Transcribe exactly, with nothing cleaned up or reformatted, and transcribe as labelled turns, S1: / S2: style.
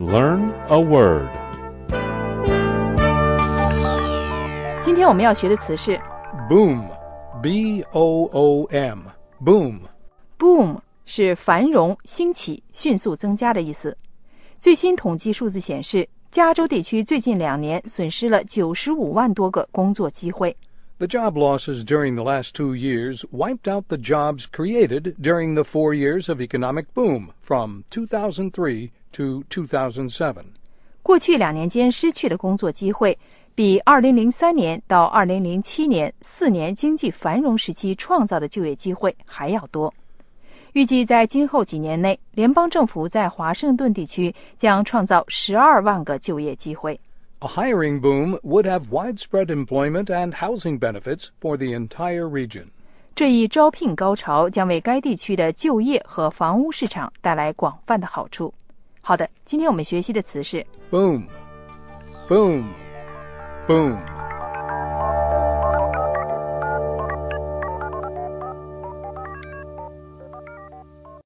S1: Learn a word.
S2: 今天我们要学的词是
S3: Boom, B O O M, boom.
S2: boom 是繁荣、兴起、迅速增加的意思。最新统计数字显示，加州地区最近两年损失了九十五万多个工作机会。
S3: The job losses during the last two years wiped out the jobs created during the four years of economic boom from two thousand three to two thousand seven.
S2: 过去两年间失去的工作机会，比二零零三年到二零零七年四年经济繁荣时期创造的就业机会还要多。预计在今后几年内，联邦政府在华盛顿地区将创造十二万个就业机会。
S3: A hiring boom would have widespread employment and housing benefits for the entire region.
S2: 这一招聘高潮将为该地区的就业和房屋市场带来广泛的好处。好的，今天我们学习的词是
S3: Boom, boom, boom.